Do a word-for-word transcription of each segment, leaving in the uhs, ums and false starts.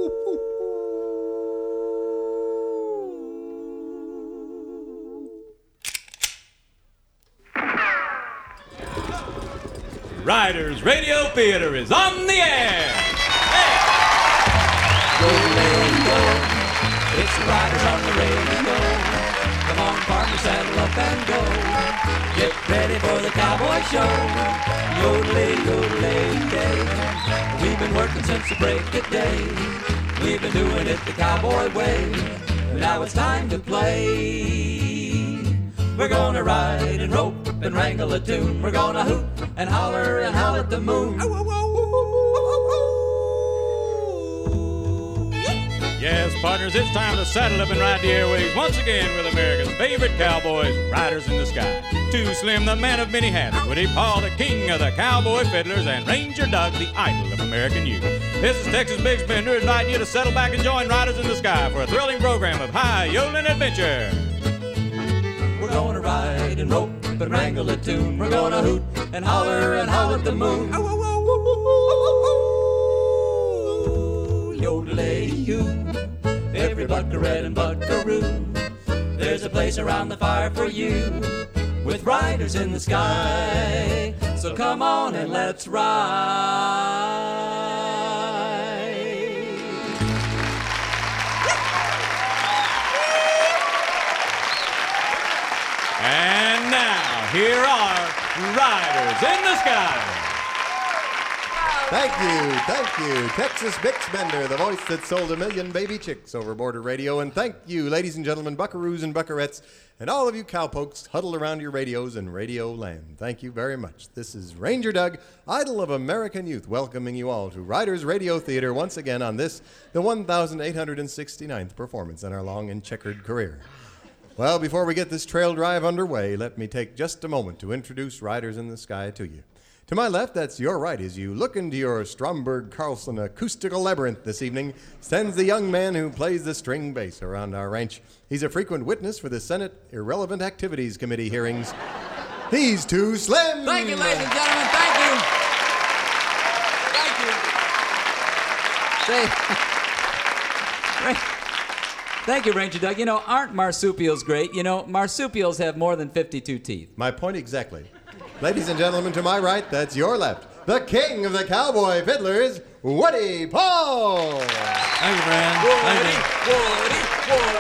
Riders Radio Theater is on the air. Hey! Go, lady, go. It's the Riders on the radio. Come on, partner, saddle up and go. Get ready for the cowboy show. Yodelay, yodelay, day. We've been working since the break of day. We've been doing it the cowboy way. Now it's time to play. We're gonna ride and rope and wrangle a tune. We're gonna hoot and holler and howl at the moon. Yes, partners, it's time to saddle up and ride the airways once again with America's favorite cowboys, Riders in the Sky. Too Slim, the man of many hats, Woody Paul, the king of the cowboy fiddlers, and Ranger Doug, the idol of American youth. This is Texas Big Spender inviting you to settle back and join Riders in the Sky for a thrilling program of high yodeling adventure. We're gonna ride and rope and wrangle a tune. We're gonna hoot and holler and howl at the moon. Yodelay you, every buckaroo and buckaroo. There's a place around the fire for you, with riders in the sky. So come on and let's ride. And now, here are Riders in the Sky. Thank you, thank you, Texas Big Spender, the voice that sold a million baby chicks over border radio. And thank you, ladies and gentlemen, buckaroos and buckarettes, and all of you cowpokes huddled around your radios in radio land. Thank you very much. This is Ranger Doug, idol of American youth, welcoming you all to Riders Radio Theater once again on this, the one thousand eight hundred sixty-ninth performance in our long and checkered career. Well, before we get this trail drive underway, let me take just a moment to introduce Riders in the Sky to you. To my left, that's your right, as you look into your Stromberg-Carlson acoustical labyrinth this evening, stands the young man who plays the string bass around our ranch. He's a frequent witness for the Senate Irrelevant Activities Committee hearings. He's Too Slim! Thank you, ladies and gentlemen, thank you. Thank you. Say, thank you, Ranger Doug. You know, aren't marsupials great? You know, marsupials have more than fifty-two teeth. My point exactly. Ladies and gentlemen, to my right, that's your left, the king of the cowboy fiddlers, Woody Paul. Thank you, friend. Woody, Thank Woody,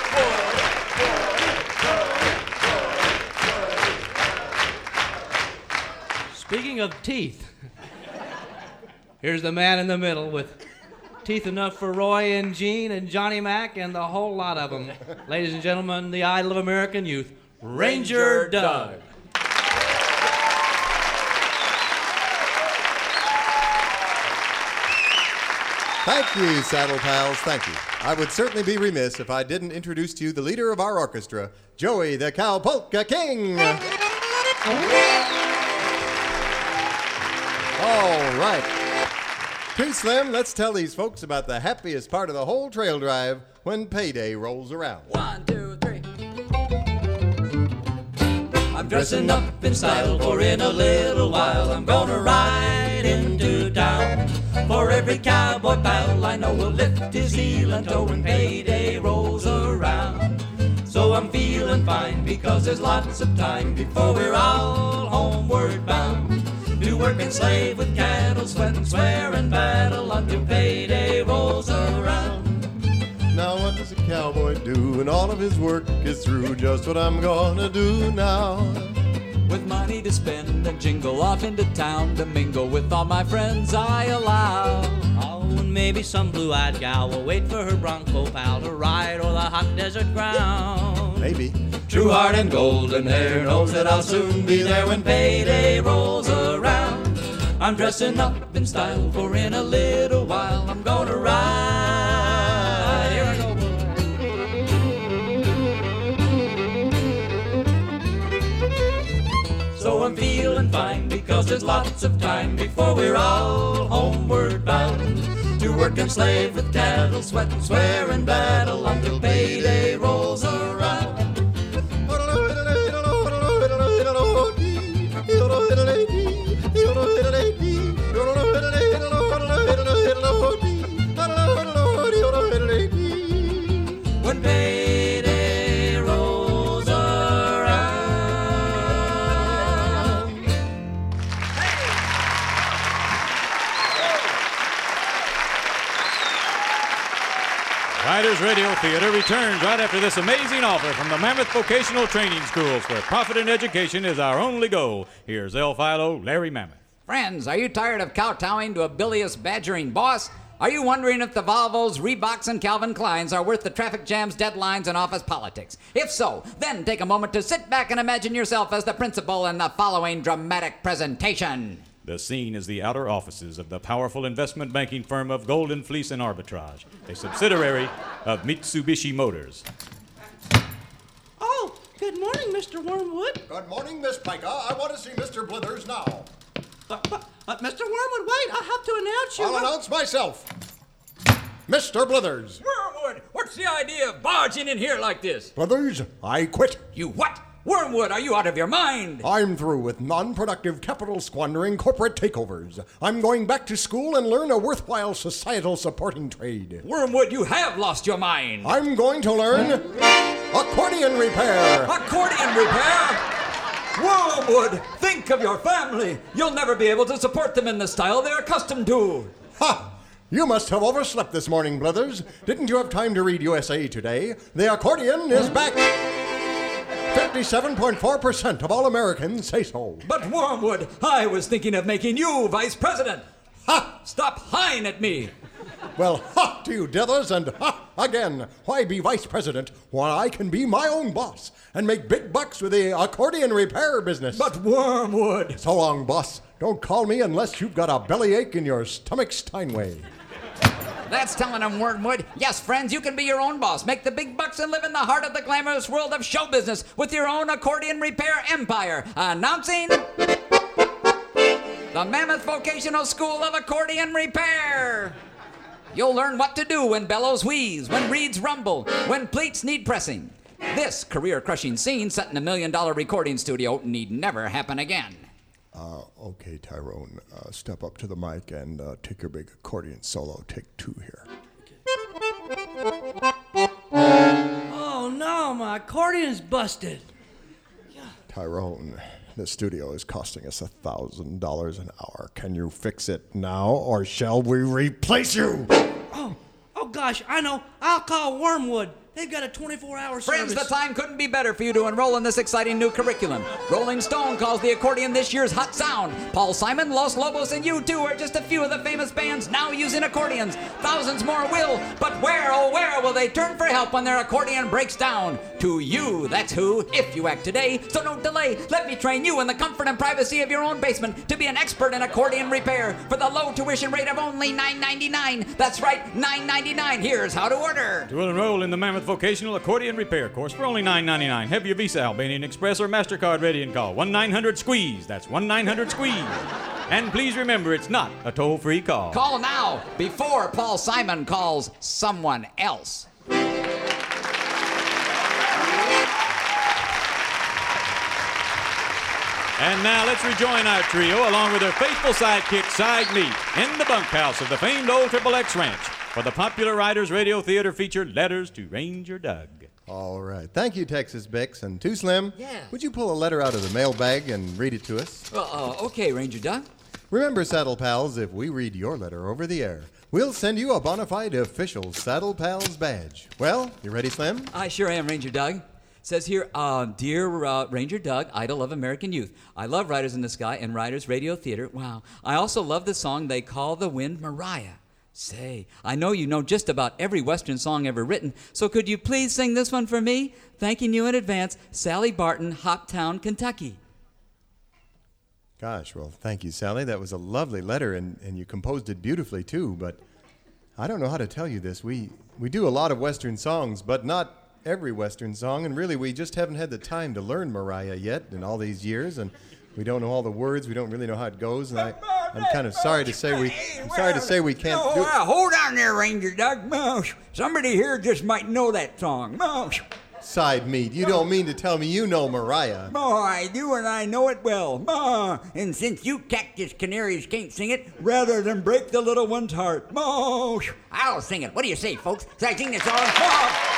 Woody, Woody, Speaking of teeth, here's the man in the middle with teeth enough for Roy and Gene and Johnny Mac and the whole lot of them. Ladies and gentlemen, the idol of American youth, Ranger Doug. Thank you, Saddle Pals, thank you. I would certainly be remiss if I didn't introduce to you the leader of our orchestra, Joey the Cow Polka King. All right. Too Slim, let's tell these folks about the happiest part of the whole trail drive when payday rolls around. One, two, three. I'm dressing up in style, for in a little while I'm gonna ride into town. For every cowboy pal I know will lift his heel and toe when payday rolls around. So I'm feeling fine because there's lots of time before we're all homeward bound. To work and slave with cattle, sweat and swear and battle until payday rolls around. Now what does a cowboy do when all of his work is through? Just what I'm gonna do now. With money to spend and jingle off into town to mingle with all my friends I allow. Oh, and maybe some blue-eyed gal will wait for her bronco pal to ride o'er the hot desert ground. Maybe. True heart and golden hair knows that I'll soon be there when payday rolls around. I'm dressing up in style, for in a little while I'm gonna ride. Here I go. So I'm feeling fine because there's lots of time before we're all homeward bound. To work and slave with cattle, sweat and swear and battle until payday rolls around. Riders Radio Theater returns right after this amazing offer from the Mammoth Vocational Training Schools, where profit and education is our only goal. Here's El Philo, Larry Mammoth. Friends, are you tired of kowtowing to a bilious, badgering boss? Are you wondering if the Volvos, Reeboks, and Calvin Kleins are worth the traffic jams, deadlines, and office politics? If so, then take a moment to sit back and imagine yourself as the principal in the following dramatic presentation. The scene is the outer offices of the powerful investment banking firm of Golden Fleece and Arbitrage, a subsidiary of Mitsubishi Motors. Oh, good morning, Mister Wormwood. Good morning, Miss Pica. I want to see Mister Blithers now. Uh, uh, uh, Mister Wormwood, wait, I have to announce you. I'll announce myself. Mister Blithers. Wormwood, what's the idea of barging in here like this? Blithers, I quit. You what? Wormwood, are you out of your mind? I'm through with non-productive, capital-squandering corporate takeovers. I'm going back to school and learn a worthwhile societal supporting trade. Wormwood, you have lost your mind. I'm going to learn accordion repair. Accordion repair? Wormwood, think of your family. You'll never be able to support them in the style they're accustomed to. Ha! You must have overslept this morning, Blithers. Didn't you have time to read U S A Today? The accordion is back. fifty-seven point four percent of all Americans say so. But Wormwood, I was thinking of making you vice president. Ha! Stop hawing at me. Well, ha to you, Dithers, and ha again. Why be vice president when I can be my own boss and make big bucks with the accordion repair business? But Wormwood. So long, boss. Don't call me unless you've got a bellyache in your stomach Steinway. That's telling him, Wormwood. Yes, friends, you can be your own boss, make the big bucks, and live in the heart of the glamorous world of show business with your own accordion repair empire. Announcing the Mammoth Vocational School of Accordion Repair. You'll learn what to do when bellows wheeze, when reeds rumble, when pleats need pressing. This career-crushing scene set in a million-dollar recording studio need never happen again. Uh, okay, Tyrone, uh, step up to the mic and uh, take your big accordion solo. Take two here. Oh, no, my accordion's busted. Tyrone, the studio is costing us a thousand dollars an hour. Can you fix it now, or shall we replace you? Oh, oh gosh, I know. I'll call Wormwood. They've got a twenty-four hour service. Friends, the time couldn't be better for you to enroll in this exciting new curriculum. Rolling Stone calls the accordion this year's hot sound. Paul Simon, Los Lobos, and U two are just a few of the famous bands now using accordions. Thousands more will, but where, oh where will they turn for help when their accordion breaks down? To you, that's who, if you act today. So don't delay, let me train you in the comfort and privacy of your own basement to be an expert in accordion repair for the low tuition rate of only nine ninety-nine. That's right, nine ninety-nine. Here's how to order. To enroll in the Mammoth Vocational Accordion Repair course for only nine ninety-nine. Have your Visa, Albanian Express, or MasterCard ready and call one nine hundred squeeze. That's one nine hundred squeeze. And please remember, it's not a toll-free call. Call now before Paul Simon calls someone else. And now let's rejoin our trio along with their faithful sidekick, Side Meat, in the bunkhouse of the famed old Triple X Ranch for the popular Riders Radio Theater feature, Letters to Ranger Doug. All right. Thank you, Texas Bix. And Too Slim, Yeah. would you pull a letter out of the mailbag and read it to us? Uh, uh, okay, Ranger Doug. Remember, Saddle Pals, if we read your letter over the air, we'll send you a bona fide official Saddle Pals badge. Well, you ready, Slim? I sure am, Ranger Doug. Says here, uh, Dear uh, Ranger Doug, idol of American youth, I love Riders in the Sky and Riders Radio Theater. Wow. I also love the song they call the wind Mariah. Say, I know you know just about every Western song ever written, so could you please sing this one for me? Thanking you in advance, Sally Barton, Hoptown, Kentucky. Gosh, well, thank you, Sally. That was a lovely letter, and, and you composed it beautifully, too. But I don't know how to tell you this. We, we do a lot of Western songs, but not every Western song, and really we just haven't had the time to learn Mariah yet in all these years, and we don't know all the words. We don't really know how it goes, and I, I'm kind of sorry to say we I'm sorry to say we can't Oh, do uh, hold on there, Ranger Doug. Oh, somebody here just might know that song. Oh, Side Meat. You don't mean to tell me you know Mariah? oh, I do, and I know it well. Oh, and since you cactus canaries can't sing it, rather than break the little one's heart, oh, I'll sing it. What do you say, folks? Should I sing this song? oh,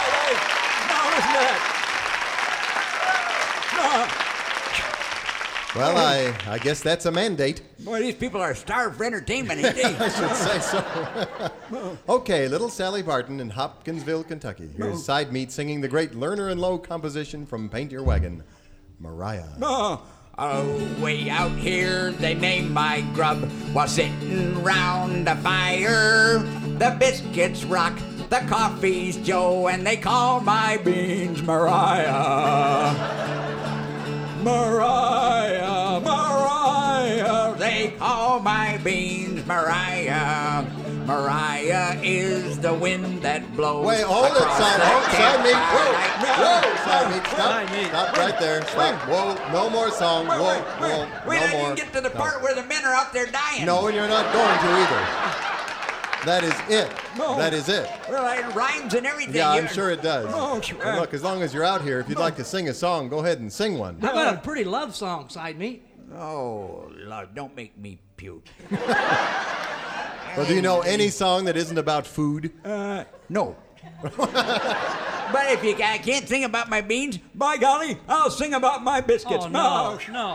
no, listen to that. Well, I, I guess that's a mandate. Boy, these people are starved for entertainment, ain't they? I should say so. Okay, Little Sally Barton in Hopkinsville, Kentucky. Here's Side Meat singing the great Lerner and Lowe composition from Paint Your Wagon, Mariah. Oh, oh, way out here they name my grub while sitting round a fire. The biscuits rock, the coffee's Joe, and they call my beans Mariah. Mariah, Mariah, they call my beans Mariah. Mariah is the wind that blows. Wait, hold it, across Side, the hold, Side Meat. Whoa, campfire. whoa, Side Meat, stop, Side Meat. stop right there. Stop. Whoa, no more song. Wait, Whoa, wait, whoa, wait. Wait, no I more. didn't get to the No. part where the men are out there dying. No, and you're not going to either. That is it. No. That is it. Well, it rhymes and everything. Yeah, I'm You- sure it does. Oh, sure. And look, as long as you're out here, if you'd like to sing a song, go ahead and sing one. How about a pretty love song, Side Meat? Oh, Lord, don't make me puke. Well, do you know any song that isn't about food? Uh, no. But if you ca- can't sing about my beans, by golly, I'll sing about my biscuits. Oh, no, no.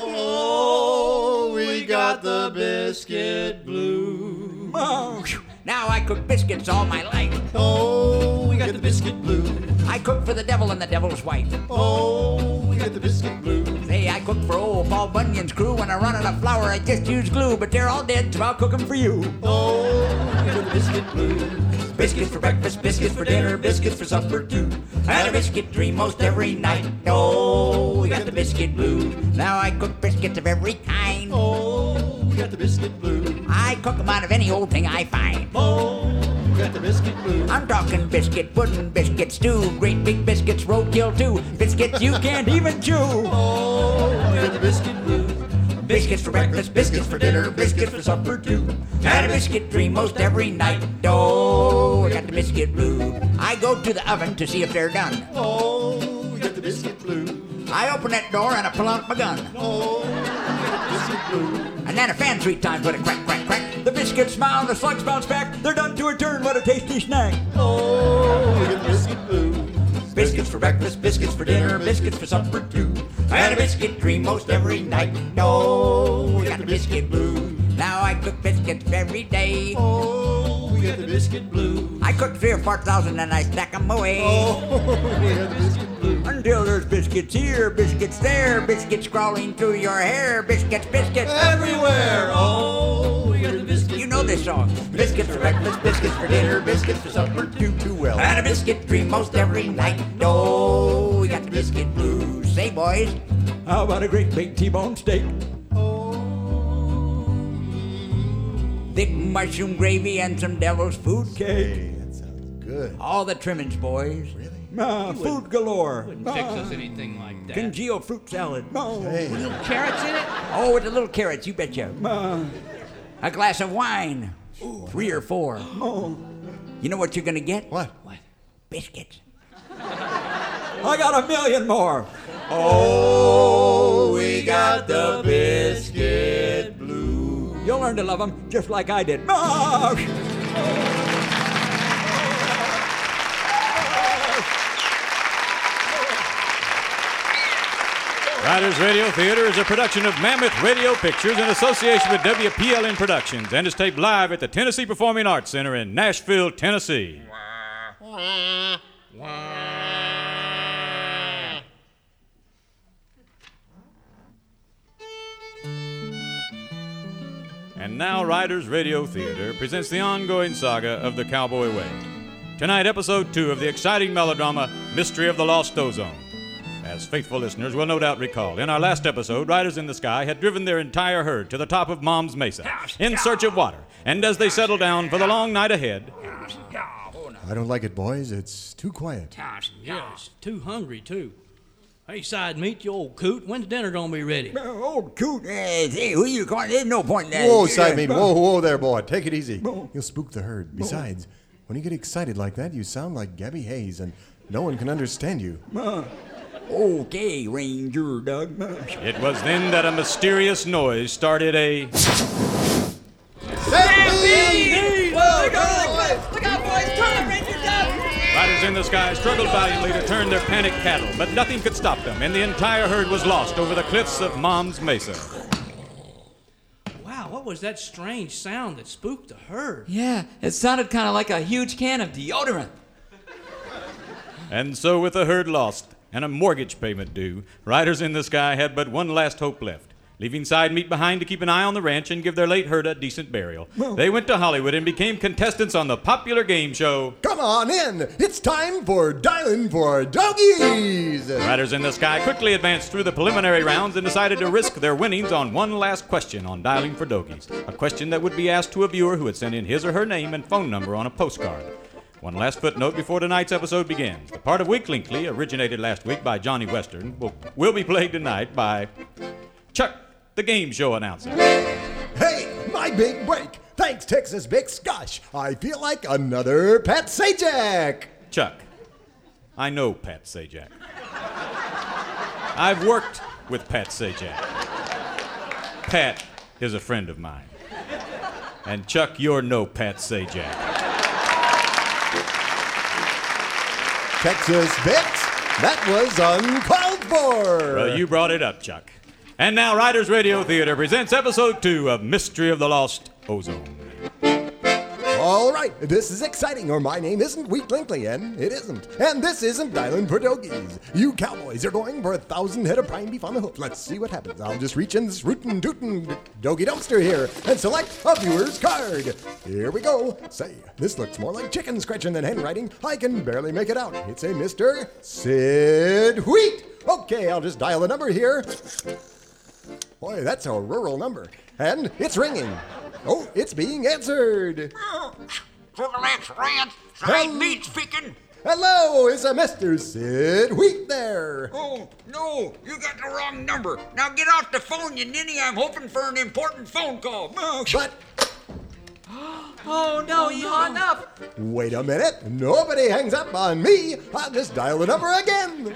Oh, we got the biscuit blue. Oh, now I cook biscuits all my life. Oh, we got the biscuit blue. I cook for the devil and the devil's wife. Oh, we got the biscuit blue. Hey, I cook for old Paul Bunyan's crew. When I run out of flour, I just use glue. But they're all dead, so I'll cook 'em for you. Oh, we got the biscuit blue. Biscuits for breakfast, biscuits for dinner, biscuits for supper too. I had a biscuit dream most every night. Oh, we got the biscuit blue. Now I cook biscuits of every kind. Oh, we got the biscuit blue. I cook 'em out of any old thing I find. Oh, we got the biscuit blue. I'm talking biscuit pudding, biscuit stew, great big biscuits, roadkill too. Biscuits you can't even chew. Oh, we got the biscuit blue. Biscuits for breakfast, biscuits for dinner, biscuits for supper too. Had a biscuit dream most every night. Oh, I got the biscuit blue. I go to the oven to see if they're done. Oh, we got the biscuit blue. I open that door and I pull out my gun. Oh, we got the biscuit blue. And then a fan three times with a crack, crack, crack. The biscuits smile, the slugs bounce back. They're done to a turn, what a tasty snack. Oh, we got the biscuit blue. Biscuits for breakfast, biscuits for dinner, biscuits for supper too. I had a biscuit dream most every night. No, we got the biscuit blue. Now I cook biscuits every day. Oh, we got the biscuit blue. I cook three or four thousand and I stack 'em away. Oh, we got the biscuit blue. Until there's biscuits here, biscuits there, biscuits crawling through your hair, biscuits, biscuits Everywhere. Oh, we got the biscuit. You know this song. Biscuits for breakfast, biscuits for dinner, biscuits for supper too. Too well. I had a biscuit dream most every night. Oh, we got the biscuit blues. Say, boys, how about a great big T-bone steak? Thick mushroom gravy and some devil's food cake. Hey, that sounds good. All the trimmings, boys. Really? Ah, food galore. Wouldn't fix us anything like that. Congealed fruit salad. Oh, Hey, Carrots in it? oh, with the little carrots, you betcha. A glass of wine. Three or four. You know what you're gonna get? what? Biscuits. I got a million more. Oh, we got the biscuit blue. You'll learn to love them just like I did. Riders Radio Theater is a production of Mammoth Radio Pictures in association with W P L N Productions and is taped live at the Tennessee Performing Arts Center in Nashville, Tennessee. And now Riders Radio Theater presents the ongoing saga of the Cowboy Way. Tonight, episode two of the exciting melodrama Mystery of the Lost Ozone. As faithful listeners will no doubt recall, in our last episode, Riders in the Sky had driven their entire herd to the top of Mom's Mesa in search of water. And as they settled down for the long night ahead, I don't like it, boys. It's too quiet. Yes, too hungry, too. Hey, Side Meat, you old coot, when's dinner gonna be ready? Oh, coot. Uh, hey, who you calling? There's no point in that. Whoa, Side Meat. Whoa, whoa there, boy. Take it easy. You'll spook the herd. Besides, when you get excited like that, you sound like Gabby Hayes, and no one can understand you. Okay, Ranger Doug. it was then that a mysterious noise started a... Look out, boys! Turn, Ranger Doug! Riders in the Sky struggled valiantly to turn their panicked cattle, but nothing could stop them, and the entire herd was lost over the cliffs of Mom's Mesa. Wow, what was that strange sound that spooked the herd? Yeah, it sounded kind of like a huge can of deodorant. And so, with the herd lost and a mortgage payment due, Riders in the Sky had but one last hope left, leaving Side Meat behind to keep an eye on the ranch and give their late herd a decent burial. They went to Hollywood and became contestants on the popular game show. Come on in. It's time for Dialing for Doggies. Riders in the Sky quickly advanced through the preliminary rounds and decided to risk their winnings on one last question on Dialing for Doggies, a question that would be asked to a viewer who had sent in his or her name and phone number on a postcard. One last footnote before tonight's episode begins. The part of Weeklinkly, originated last week by Johnny Western, will, will be played tonight by Chuck, the game show announcer. Hey, my big break. Thanks, Texas Bix. Gosh, I feel like another Pat Sajak. Chuck, I know Pat Sajak. I've worked with Pat Sajak. Pat is a friend of mine. And Chuck, you're no Pat Sajak. Texas Bix, that was uncalled for. Well, you brought it up, Chuck. And now Riders Radio Theater presents episode two of Mystery of the Lost Ozone. All right, this is exciting, or my name isn't Wheat Linkley, and it isn't. And this isn't Dialing for Doggies. You cowboys are going for a thousand head of prime beef on the hoof. Let's see what happens. I'll just reach in this rootin' tootin' doggy dumpster here and select a viewer's card. Here we go. Say, this looks more like chicken scratching than handwriting. I can barely make it out. It's a Mister Sid Wheat. Okay, I'll just dial a number here. Boy, that's a rural number. And it's ringing. Oh, it's being answered. Triple X Ranch, Hel- side meat speaking. Hello, is a Mister Sid Wheat there? Oh, no, you got the wrong number. Now get off the phone, you ninny. I'm hoping for an important phone call. But Oh no, he hung up. wait a minute. Nobody hangs up on me. I'll just dial the number again.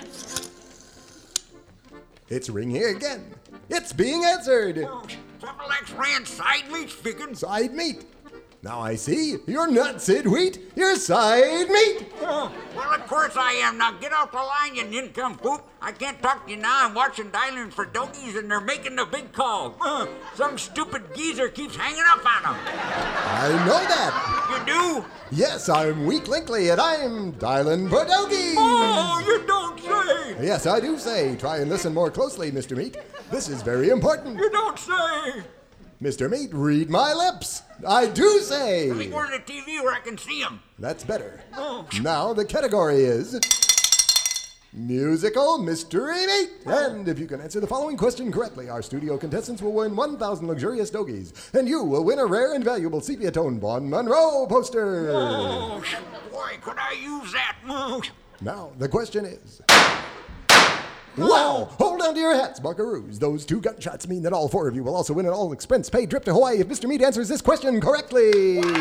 It's ringing again. It's being answered. Triple X Ranch, side meat speaking. Side meat. Now I see. You're not Sid Wheat. You're side meat. Oh, well, of course I am. Now get off the line, you nincompoop. I can't talk to you now. I'm watching Dialing for Doggies, and they're making the big call. Uh, some stupid geezer keeps hanging up on them. I know that. You do? Yes, I'm Wheat Linkley, and I'm dialing for Doggies. Oh, you don't say. Yes, I do say. Try and listen more closely, Mister Meat. This is very important. You don't say. Mister Meat, read my lips. I do say. Let me go to the T V where I can see them. That's better. Oh. Now the category is Musical Mystery Meat. And if you can answer the following question correctly, our studio contestants will win one thousand luxurious doggies. And you will win a rare and valuable sepia-tone Vaughn Monroe poster. Oh, boy, could I use that? Oh. Now, the question is... Wow! Hold on to your hats, buckaroos. Those two gunshots mean that all four of you will also win an all-expense-paid trip to Hawaii if Mister Meat answers this question correctly. Oh,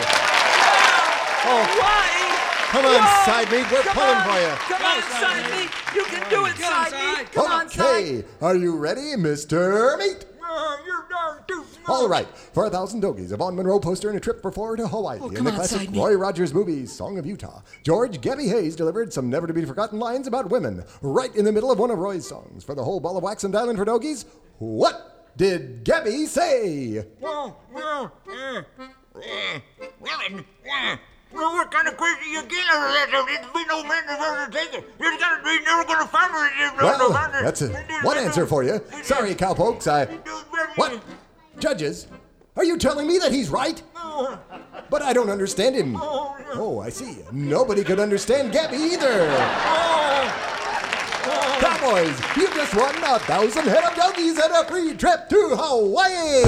come on, Whoa! Side Meat. We're Come pulling on. for you. Come on, side meat. You can do it, side meat. Come on, side. Okay, are you ready, Mister Meat? Oh, you're darn too smart. All right, for a thousand doggies, a Vaughn Monroe poster and a trip for four to Hawaii. Oh, in come the on, classic Side Meat. Roy Rogers movie, Song of Utah, George Gabby Hayes delivered some never-to-be-forgotten lines about women right in the middle of one of Roy's songs. For the whole ball of wax and dialing for doggies, what did Gabby say? Well, well, uh, uh, well, and, uh, well, what kind of crazy you get out of that? It's been no man that's ever take it. You're gonna be never gonna find her. Well, that's a, one answer for you. Sorry, cowpokes, I... What? Judges, are you telling me that he's right? But I don't understand him. Oh, I see. Nobody could understand Gabby either. Cowboys, you just won a thousand head of doggies and a free trip to Hawaii.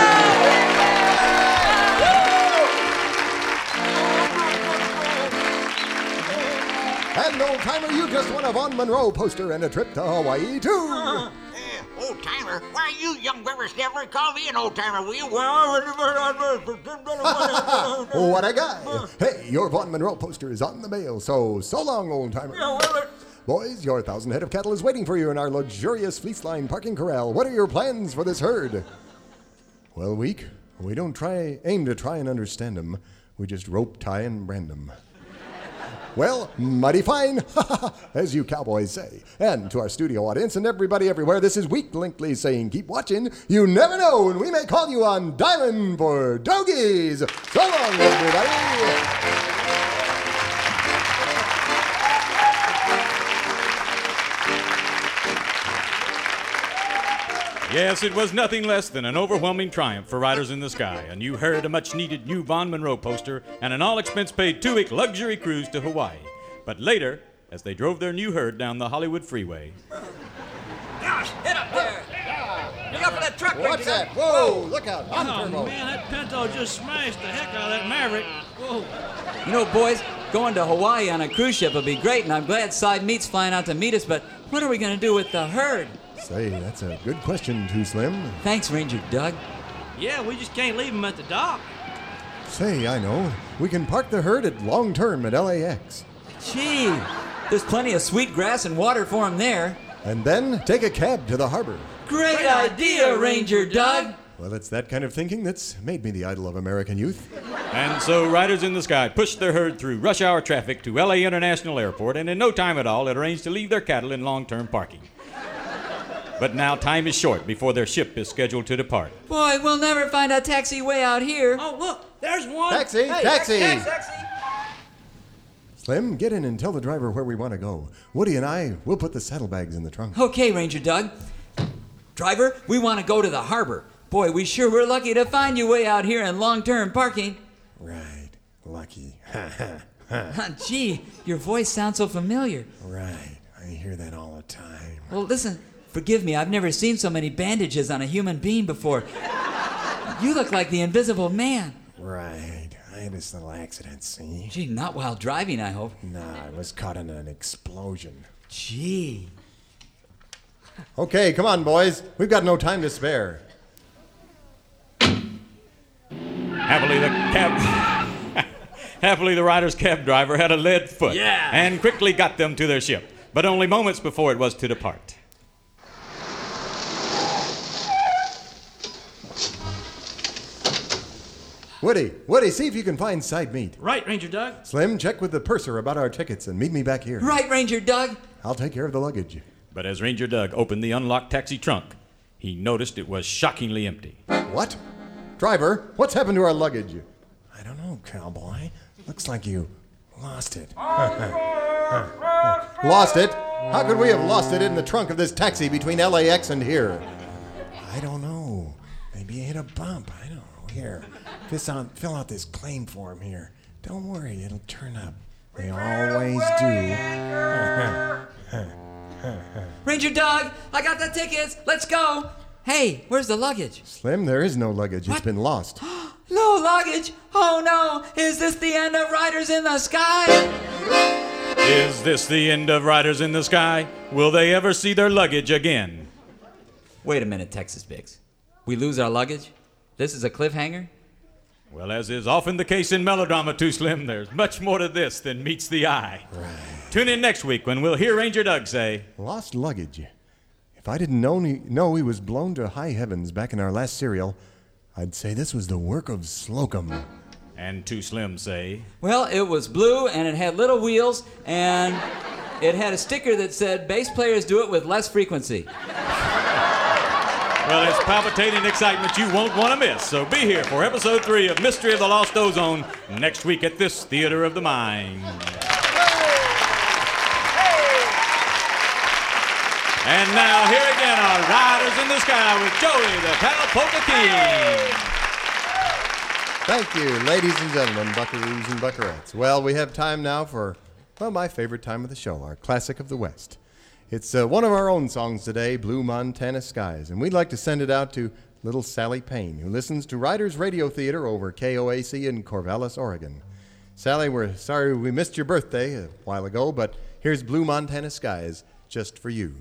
And old timer, you just won a Vaughn Monroe poster and a trip to Hawaii too. Uh, old timer? Why, you young whippersnapper, call me an old timer, will you? Well, What a guy. Hey, your Vaughn Monroe poster is on the mail, so so long, old timer. Boys, your thousand head of cattle is waiting for you in our luxurious fleece-lined parking corral. What are your plans for this herd? Well, Week, we don't try aim to try and understand them. We just rope, tie, and brand them. Well, mighty fine, as you cowboys say. And to our studio audience and everybody everywhere, this is Weak Linkley saying keep watching. You never know, and we may call you on Dialing for Dogies. So long, everybody. Yes, it was nothing less than an overwhelming triumph for Riders in the Sky. A new herd, a much-needed new Von Monroe poster, and an all-expense-paid two-week luxury cruise to Hawaii. But later, as they drove their new herd down the Hollywood freeway... Gosh, hit up there! Look out for that truck! What's that? Whoa, look out. On Oh, turbo. man, that Pinto just smashed the heck out of that Maverick. Whoa. You know, boys, going to Hawaii on a cruise ship would be great, and I'm glad Side Meat's flying out to meet us, but what are we going to do with the herd? Say, that's a good question, Too Slim. Thanks, Ranger Doug. Yeah, we just can't leave him at the dock. Say, I know. We can park the herd at long term at L A X. Gee, there's plenty of sweet grass and water for him there. And then take a cab to the harbor. Great idea, Ranger Doug. Well, it's that kind of thinking that's made me the idol of American youth. And so Riders in the Sky pushed their herd through rush hour traffic to L A International Airport, and in no time at all had arranged to leave their cattle in long-term parking. But now time is short before their ship is scheduled to depart. Boy, we'll never find a taxiway out here. Oh, look, there's one. Taxi! Hey, taxi! taxi, taxi. Slim, get in and tell the driver where we want to go. Woody and I, we'll put the saddlebags in the trunk. Okay, Ranger Doug. Driver, we want to go to the harbor. Boy, we sure were lucky to find you way out here in long-term parking. Right. Lucky. Gee, your voice sounds so familiar. Right. I hear that all the time. Well, listen, forgive me, I've never seen so many bandages on a human being before. You look like the Invisible Man. Right. I had this little accident, see? Gee, not while driving, I hope. Nah, I was caught in an explosion. Gee. Okay, come on, boys. We've got no time to spare. Happily, the cab... Happily, the rider's cab driver had a lead foot Yeah. and quickly got them to their ship, but only moments before it was to depart. Woody, Woody, see if you can find side meat. Right, Ranger Doug. Slim, check with the purser about our tickets and meet me back here. Right, Ranger Doug. I'll take care of the luggage. But as Ranger Doug opened the unlocked taxi trunk, he noticed it was shockingly empty. What? Driver, what's happened to our luggage? I don't know, cowboy. Looks like you lost it. Lost it? How could we have lost it in the trunk of this taxi between L A X and here? I don't know. Maybe you hit a bump. I don't know. Here, fill out, fill out this claim form here. Don't worry, it'll turn up. They always do. Ranger Doug, I got the tickets. Let's go. Hey, where's the luggage? Slim, there is no luggage. It's been lost. No luggage. Oh, no. Is this the end of Riders in the Sky? Is this the end of Riders in the Sky? Will they ever see their luggage again? Wait a minute, Texas Bix. We lose our luggage? This is a cliffhanger? Well, as is often the case in melodrama, Too Slim, there's much more to this than meets the eye. Right. Tune in next week when we'll hear Ranger Doug say, Lost luggage. If I didn't know he, know he was blown to high heavens back in our last serial, I'd say this was the work of Slocum. and Too Slim say, Well, it was blue and it had little wheels and it had a sticker that said bass players do it with less frequency. well, it's palpitating excitement you won't want to miss. So be here for episode three of Mystery of the Lost Ozone next week at this Theater of the Mind. And now, here again are Riders in the Sky with Joey, the Cowpoke King. Thank you, ladies and gentlemen, buckaroos and buckarettes. Well, we have time now for, well, my favorite time of the show, our classic of the West. It's uh, one of our own songs today, Blue Montana Skies, and we'd like to send it out to little Sally Payne, who listens to Riders Radio Theater over K O A C in Corvallis, Oregon. Sally, we're sorry we missed your birthday a while ago, but here's Blue Montana Skies just for you.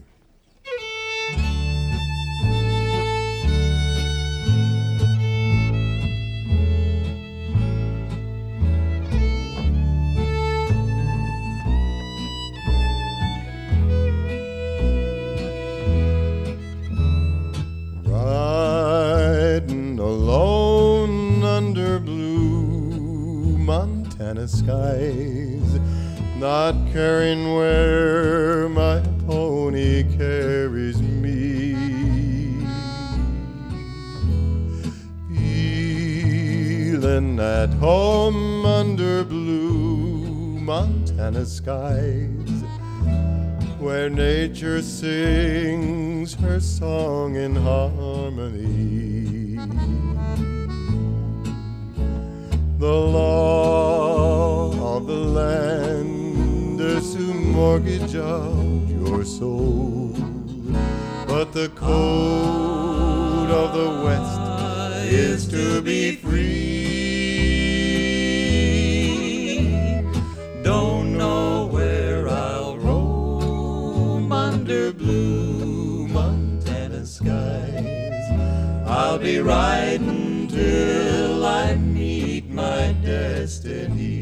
Riding alone under blue Montana skies, not caring where my pony carries me. Feeling at home under blue Montana skies, where nature sings her song in harmony. The law of the land is to mortgage out your soul, but the code of the West is to be free. Don't know where I'll roam under blue Montana skies. I'll be riding till I meet my destiny.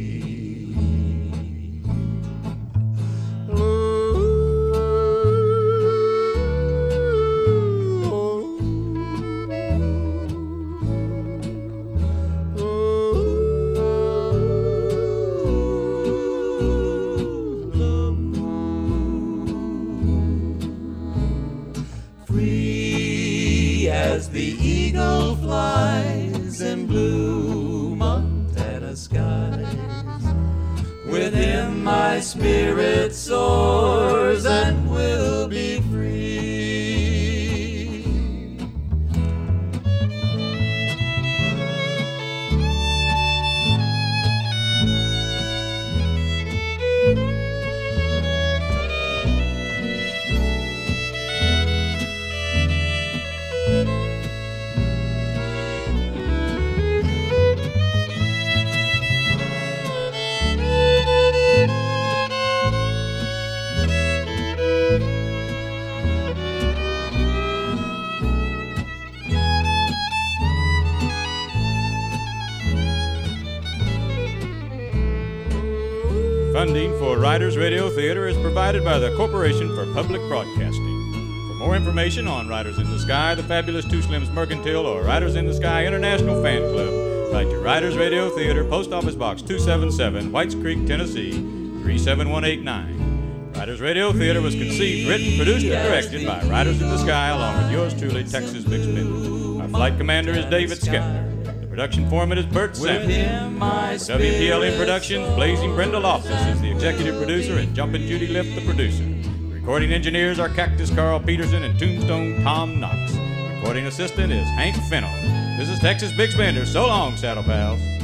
Free as the eagle flies in blue Montana skies, with him my spirit soars and will be free. Funding for Riders Radio Theater is provided by the Corporation for Public Broadcasting. For more information on Riders in the Sky, the Fabulous Two Slims Mercantile, or Riders in the Sky International Fan Club, write to Riders Radio Theater, Post Office Box two seventy-seven, Whites Creek, Tennessee, three seven one eight nine. Riders Radio Theater was conceived, written, produced, and directed by Riders in the Sky, along with yours truly, Texas Bix Bender. Our flight commander is David Skepner. The production foreman is Bert Sampson. For W P L M Productions, Blazing Brenda Loftus is the executive producer, and Jumpin' Judy Lift the producer. The recording engineers are Cactus Carl Peterson and Tombstone Tom Knox. The recording assistant is Hank Fennell. This is Texas Bix Bender. So long, Saddle Pals.